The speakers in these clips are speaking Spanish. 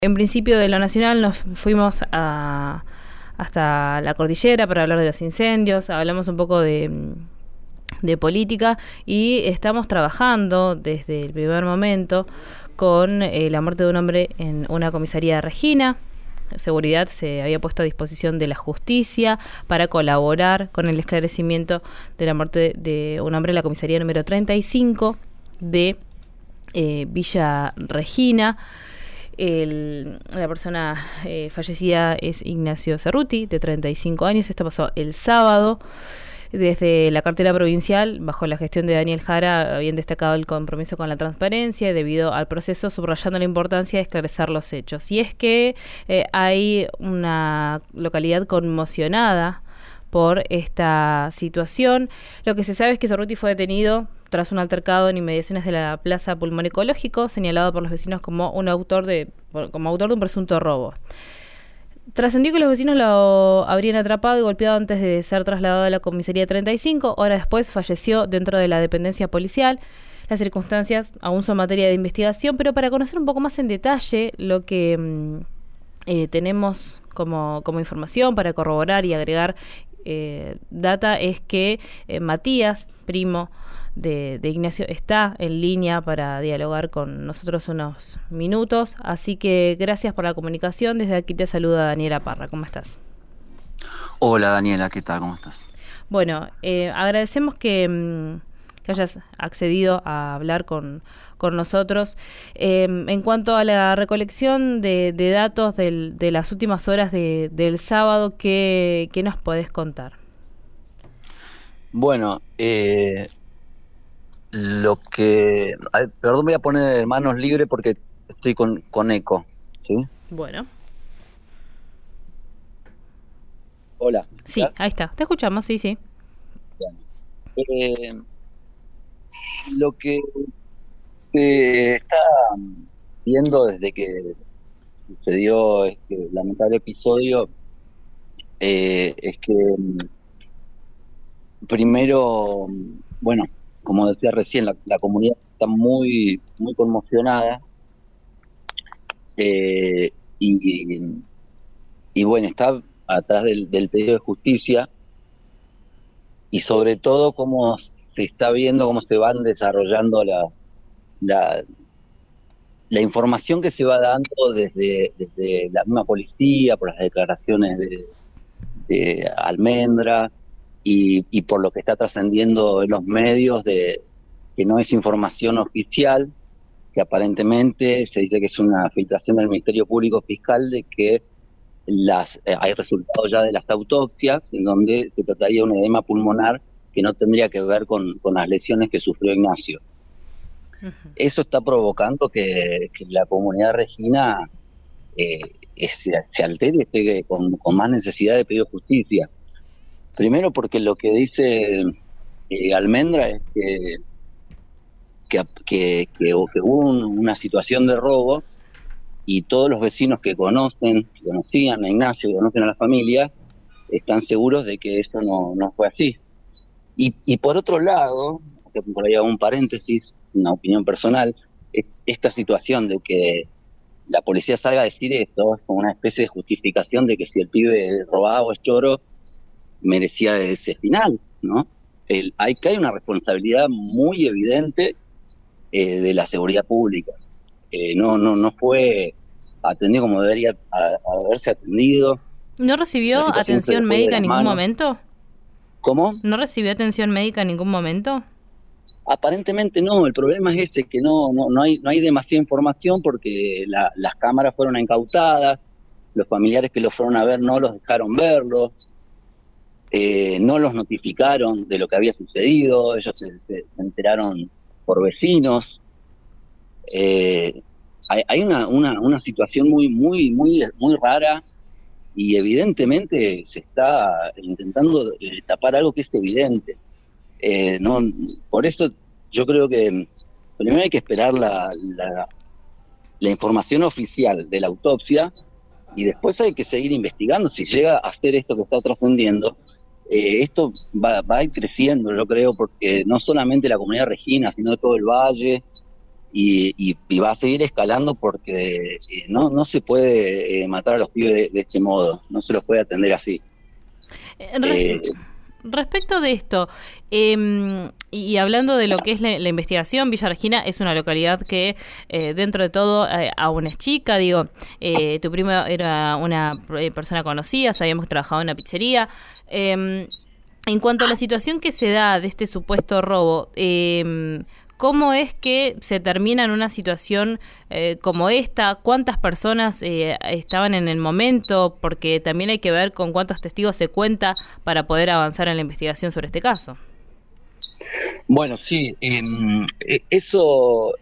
En principio de lo nacional nos fuimos hasta la cordillera para hablar de los incendios, hablamos un poco de política y estamos trabajando desde el primer momento con la muerte de un hombre en una comisaría de Regina. Seguridad se había puesto a disposición de la justicia para colaborar con el esclarecimiento de la muerte de un hombre en la comisaría número 35 de Villa Regina. La persona fallecida es Ignacio Cerruti, de 35 años. Esto pasó el sábado. Desde la cartera provincial, bajo la gestión de Daniel Jara, habían destacado el compromiso con la transparencia debido al proceso, subrayando la importancia de esclarecer los hechos. Y es que hay una localidad conmocionada por esta situación. Lo que se sabe es que Cerruti fue detenido tras un altercado en inmediaciones de la Plaza Pulmón Ecológico, señalado por los vecinos como autor de un presunto robo. Trascendió que los vecinos lo habrían atrapado y golpeado antes de ser trasladado a la comisaría 35. Horas después falleció dentro de la dependencia policial. Las circunstancias aún son materia de investigación, pero para conocer un poco más en detalle lo que tenemos como información para corroborar y agregar data es que Matías, primo de Ignacio, está en línea para dialogar con nosotros unos minutos, así que gracias por la comunicación. Desde aquí te saluda Daniela Parra. ¿Cómo estás? Hola Daniela, ¿qué tal? ¿Cómo estás? Bueno, agradecemos que hayas accedido a hablar con nosotros. En cuanto a la recolección de datos de las últimas horas del sábado, ¿qué nos podés contar? Bueno, perdón, voy a poner manos libres porque estoy con eco, ¿sí? Bueno. Hola. Sí, ahí está. Te escuchamos, sí. Bueno. Lo que se está viendo desde que sucedió este lamentable episodio es que primero, bueno, como decía recién, la comunidad está muy conmocionada y bueno, está atrás del pedido de justicia y sobre todo cómo se está viendo cómo se van desarrollando la información que se va dando desde la misma policía, por las declaraciones de Almendra y por lo que está trascendiendo en los medios, de que no es información oficial, que aparentemente se dice que es una filtración del Ministerio Público Fiscal, de que hay resultados ya de las autopsias en donde se trataría de un edema pulmonar que no tendría que ver con las lesiones que sufrió Ignacio. Uh-huh. Eso está provocando que la comunidad Regina se altere y esté con más necesidad de pedir justicia. Primero porque lo que dice Almendra es que hubo una situación de robo y todos los vecinos que conocían a Ignacio, que conocen a la familia, están seguros de que eso no fue así. Y por otro lado, por ahí hago un paréntesis, una opinión personal, esta situación de que la policía salga a decir esto es como una especie de justificación de que si el pibe robaba o es choro, merecía ese final, ¿no? Hay una responsabilidad muy evidente de la seguridad pública. No fue atendido como debería haberse atendido. ¿No recibió atención médica en ningún momento? ¿Cómo? ¿No recibió atención médica en ningún momento? Aparentemente no. El problema es ese, que no hay demasiada información porque las cámaras fueron incautadas, los familiares que los fueron a ver no los dejaron verlos, no los notificaron de lo que había sucedido, ellos se enteraron por vecinos. Hay una situación muy rara y evidentemente se está intentando tapar algo que es evidente. Por eso yo creo que primero hay que esperar la información oficial de la autopsia y después hay que seguir investigando. Si llega a ser esto que está trascendiendo, esto va a ir creciendo, yo creo, porque no solamente la comunidad Regina, sino todo el valle, y va a seguir escalando porque no se puede matar a los pibes de este modo, no se los puede atender así. Respecto de esto, y hablando de lo que es la investigación, Villa Regina es una localidad que dentro de todo aún es chica, digo, tu primo era una persona conocida, sabíamos que trabajaba en una pizzería. En cuanto a la situación que se da de este supuesto robo, ¿cómo es que se termina en una situación como esta? ¿Cuántas personas estaban en el momento? Porque también hay que ver con cuántos testigos se cuenta para poder avanzar en la investigación sobre este caso. Bueno, sí, eso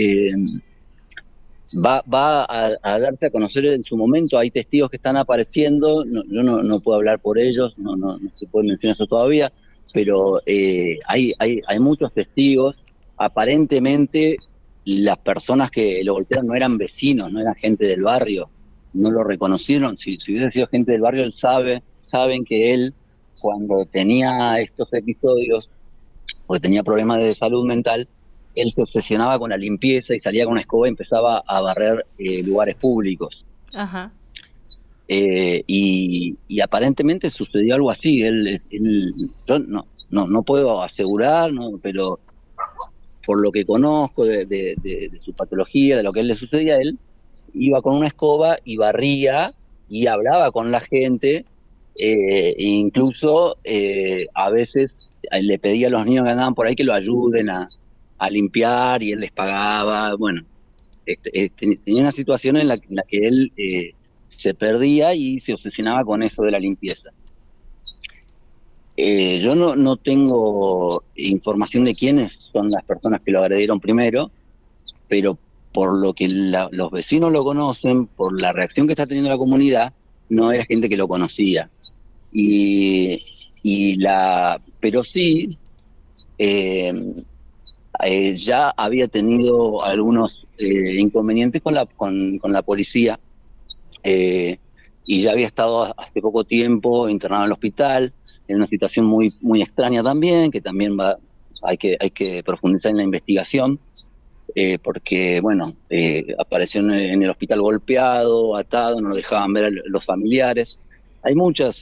va a darse a conocer en su momento. Hay testigos que están apareciendo, yo no puedo hablar por ellos, no se puede mencionar eso todavía, pero hay muchos testigos. Aparentemente las personas que lo golpearon no eran vecinos, no eran gente del barrio, no lo reconocieron. Si hubiese sido gente del barrio, saben que él, cuando tenía estos episodios, porque tenía problemas de salud mental, él se obsesionaba con la limpieza y salía con una escoba y empezaba a barrer lugares públicos. Ajá. Y aparentemente sucedió algo así. Yo no puedo asegurar, pero por lo que conozco de su patología, de lo que le sucedía a él, iba con una escoba y barría y hablaba con la gente, e incluso a veces le pedía a los niños que andaban por ahí que lo ayuden a limpiar, y él les pagaba. Bueno, tenía una situación en la que él se perdía y se obsesionaba con eso de la limpieza. Yo no tengo información de quiénes son las personas que lo agredieron primero, pero por lo que los vecinos lo conocen, por la reacción que está teniendo la comunidad, no era gente que lo conocía. Pero sí, ya había tenido algunos inconvenientes con la policía, y ya había estado hace poco tiempo internado en el hospital, en una situación muy, muy extraña también, que también hay que profundizar en la investigación, porque, bueno, apareció en el hospital golpeado, atado, no lo dejaban ver a los familiares. Hay muchas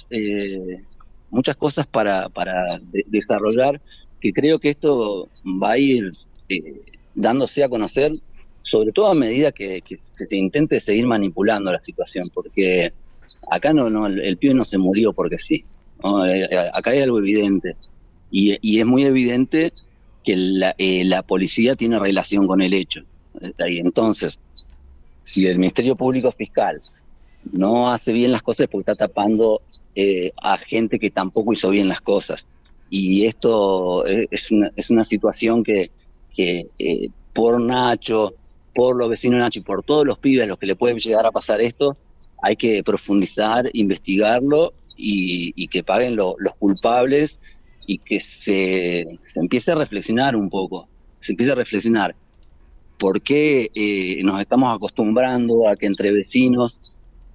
cosas para desarrollar, que creo que esto va a ir dándose a conocer, sobre todo a medida que se intente seguir manipulando la situación, porque acá el pibe no se murió porque sí, ¿no? Acá hay algo evidente, y es muy evidente que la policía tiene relación con el hecho. Y entonces, si el Ministerio Público Fiscal no hace bien las cosas, es porque está tapando a gente que tampoco hizo bien las cosas. Y esto es una situación que por Nacho, por los vecinos de Nacho y por todos los pibes a los que le puede llegar a pasar esto, hay que profundizar, investigarlo y que paguen los culpables, y que se empiece a reflexionar un poco. Se empiece a reflexionar por qué nos estamos acostumbrando a que entre vecinos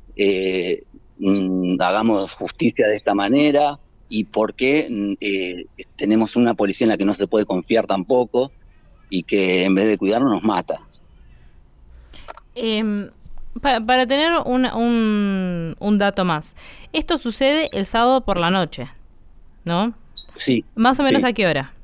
hagamos justicia de esta manera, y por qué tenemos una policía en la que no se puede confiar tampoco, y que en vez de cuidarnos nos mata. Para tener un dato más, esto sucede el sábado por la noche, ¿no? Sí. ¿Más o menos sí. a qué hora?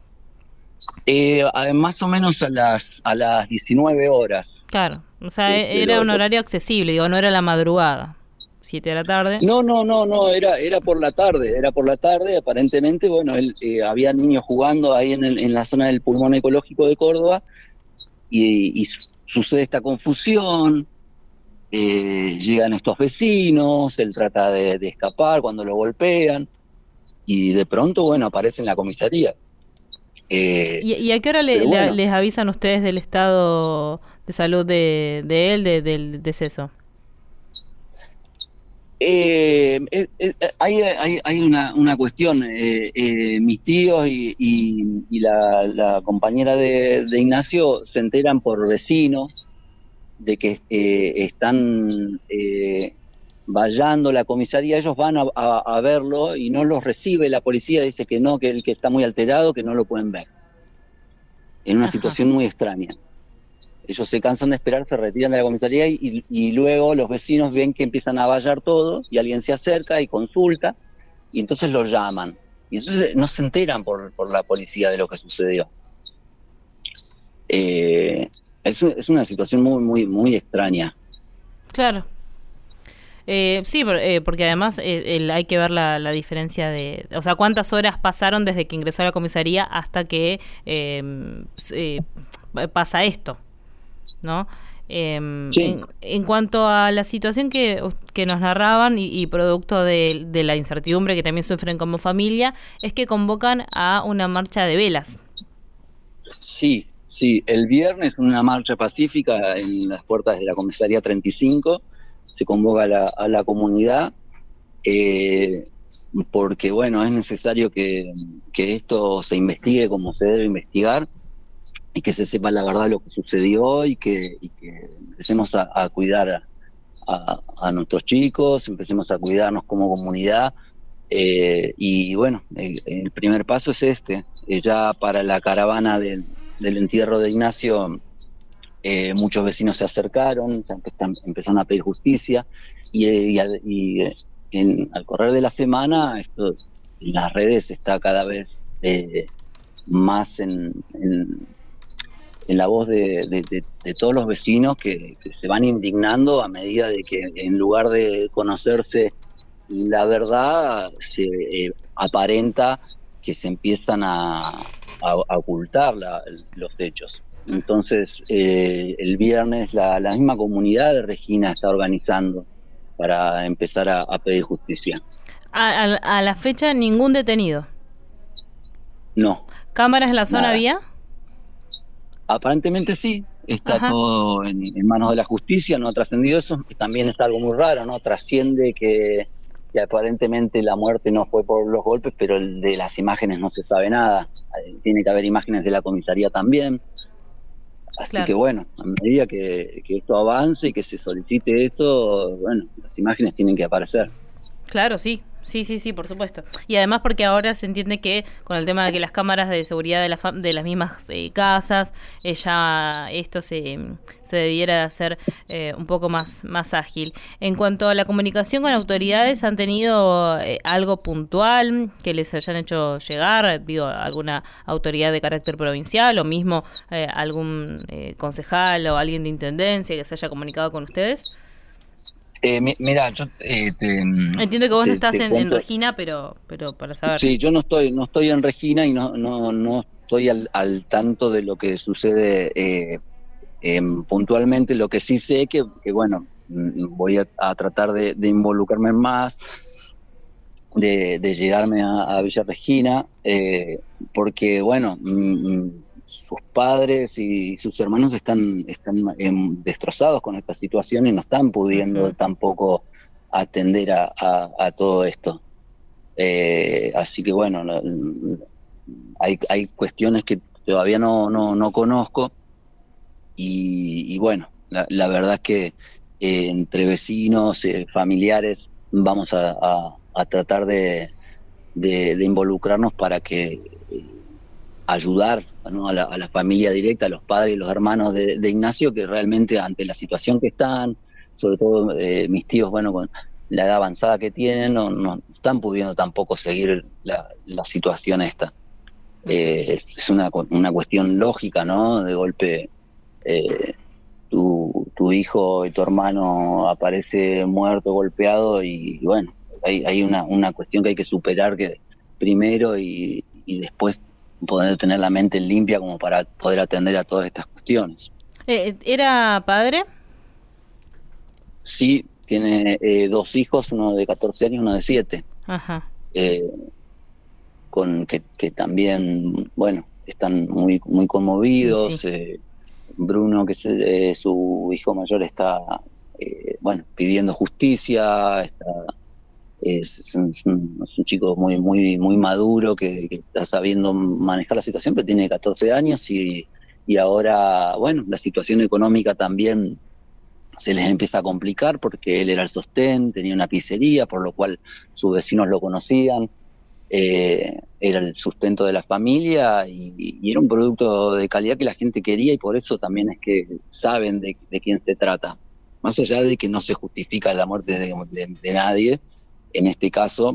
Más o menos a las 19 horas. Claro, o sea, era un horario accesible, digo, no era la madrugada, 7 de la tarde. No, era por la tarde, aparentemente. Bueno, había niños jugando ahí en la zona del pulmón ecológico de Córdoba, y sucede esta confusión, llegan estos vecinos, él trata de escapar cuando lo golpean, y de pronto, bueno, aparece en la comisaría. ¿Y a qué hora les avisan ustedes del estado de salud de él, del deceso? Hay una cuestión. Mis tíos y la compañera de Ignacio se enteran por vecinos de que están vallando la comisaría. Ellos van a verlo y no los recibe la policía, dice que no, que él que está muy alterado, que no lo pueden ver. en una Ajá. situación muy extraña. Ellos se cansan de esperar, se retiran de la comisaría y luego los vecinos ven que empiezan a vallar todo y alguien se acerca y consulta y entonces los llaman. Y entonces no se enteran por la policía de lo que sucedió. Es una situación muy extraña. Claro. Sí, porque además hay que ver la diferencia de... O sea, cuántas horas pasaron desde que ingresó a la comisaría hasta que pasa esto, ¿no? Sí. En cuanto a la situación que nos narraban y producto de la incertidumbre que también sufren como familia, es que convocan a una marcha de velas. Sí, el viernes una marcha pacífica en las puertas de la comisaría 35, se convoca a la comunidad, porque bueno, es necesario que esto se investigue como se debe investigar y que se sepa la verdad de lo que sucedió y que empecemos a cuidar a nuestros chicos, empecemos a cuidarnos como comunidad. Y bueno, el primer paso es este. Ya para la caravana del entierro de Ignacio, muchos vecinos se acercaron, empezaron a pedir justicia y al correr de la semana esto en las redes está cada vez más en la voz de todos los vecinos que se van indignando a medida de que en lugar de conocerse la verdad se aparenta que se empiezan a ocultar los hechos. Entonces, el viernes la misma comunidad de Regina está organizando para empezar a pedir justicia. A la fecha, ningún detenido. No. ¿Cámaras en la zona Nada. había? Aparentemente sí, está Ajá. todo en manos de la justicia, no ha trascendido eso, que también es algo muy raro, ¿no? Trasciende que aparentemente la muerte no fue por los golpes, pero de las imágenes no se sabe nada. Tiene que haber imágenes de la comisaría también. Así Claro. que bueno, a medida que esto avance y que se solicite esto, bueno, las imágenes tienen que aparecer. Claro, sí. Sí, por supuesto. Y además porque ahora se entiende que con el tema de que las cámaras de seguridad de las mismas casas, ya esto se debiera hacer un poco más ágil. En cuanto a la comunicación con autoridades, ¿han tenido algo puntual que les hayan hecho llegar? Digo, alguna autoridad de carácter provincial o mismo algún concejal o alguien de intendencia que se haya comunicado con ustedes? Mira, yo Entiendo que vos no estás en cuento. Regina, pero para saber. Sí, yo no estoy en Regina y no estoy al tanto de lo que sucede puntualmente. Lo que sí sé que bueno, voy a tratar de involucrarme más, de llegarme a Villa Regina, porque bueno, sus padres y sus hermanos están destrozados con esta situación y no están pudiendo Uh-huh. tampoco atender a todo esto. Así que bueno, hay cuestiones que todavía no conozco y bueno, la verdad es que entre vecinos, familiares, vamos a tratar de involucrarnos para que ayudar, ¿no? a la familia directa, a los padres y los hermanos de Ignacio, que realmente ante la situación que están, sobre todo mis tíos, bueno, con la edad avanzada que tienen, no están pudiendo tampoco seguir la situación esta. Es una cuestión lógica, ¿no? De golpe tu hijo y tu hermano aparece muerto, golpeado, y bueno, hay una cuestión que hay que superar primero y después poder tener la mente limpia como para poder atender a todas estas cuestiones. ¿Era padre? Sí, tiene 2 hijos, uno de 14 años y uno de 7. Ajá. Que también, bueno, están muy conmovidos. Sí. Bruno, que es su hijo mayor, está bueno, pidiendo justicia. Es un chico muy maduro que está sabiendo manejar la situación, pero tiene 14 años y ahora, bueno, la situación económica también se les empieza a complicar porque él era el sostén, tenía una pizzería, por lo cual sus vecinos lo conocían. era el sustento de la familia y era un producto de calidad que la gente quería, y por eso también es que saben de quién se trata. Más allá de que no se justifica la muerte de nadie, en este caso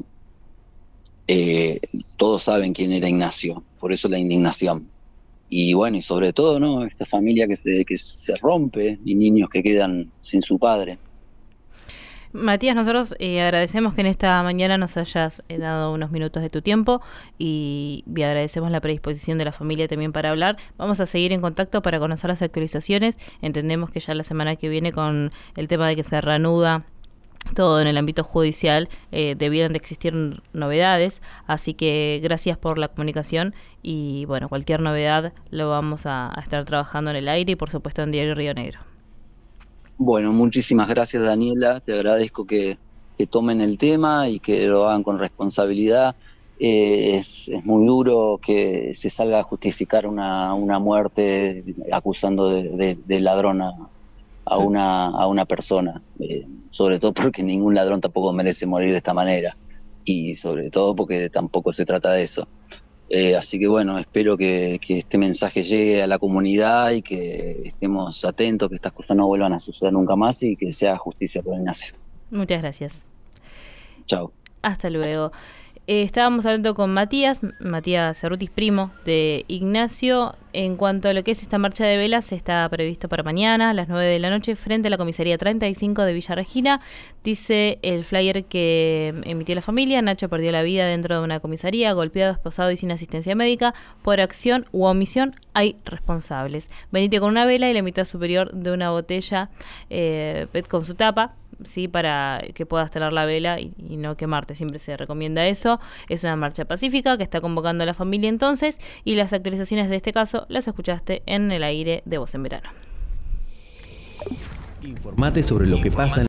todos saben quién era Ignacio, por eso la indignación. Y bueno, y sobre todo, ¿no?, esta familia que se rompe y niños que quedan sin su padre. Matías, nosotros agradecemos que en esta mañana nos hayas dado unos minutos de tu tiempo y agradecemos la predisposición de la familia también para hablar. Vamos a seguir en contacto para conocer las actualizaciones. Entendemos que ya la semana que viene, con el tema de que se reanuda todo en el ámbito judicial, debieran de existir novedades, así que gracias por la comunicación y bueno, cualquier novedad lo vamos a estar trabajando en el aire y por supuesto en Diario Río Negro. Bueno, muchísimas gracias, Daniela, te agradezco que tomen el tema y que lo hagan con responsabilidad. Es muy duro que se salga a justificar una muerte acusando de ladrón a una persona, sobre todo porque ningún ladrón tampoco merece morir de esta manera, y sobre todo porque tampoco se trata de eso. Así que bueno, espero que este mensaje llegue a la comunidad y que estemos atentos, que estas cosas no vuelvan a suceder nunca más y que se haga justicia por Ignacio. Muchas gracias. Chao. Hasta luego. Estábamos hablando con Matías Cerrutis, primo de Ignacio. En cuanto a lo que es esta marcha de velas, está previsto para mañana a las 9 de la noche frente a la comisaría 35 de Villa Regina. Dice el flyer que emitió la familia: Nacho perdió la vida dentro de una comisaría, golpeado, esposado y sin asistencia médica. Por acción u omisión hay responsables. Venite con una vela y la mitad superior de una botella PET con su tapa, sí, para que puedas tener la vela y no quemarte. Siempre se recomienda eso. Es una marcha pacífica que está convocando a la familia entonces, y las actualizaciones de este caso las escuchaste en el aire de Voz en Verano. Informate sobre lo que pasa en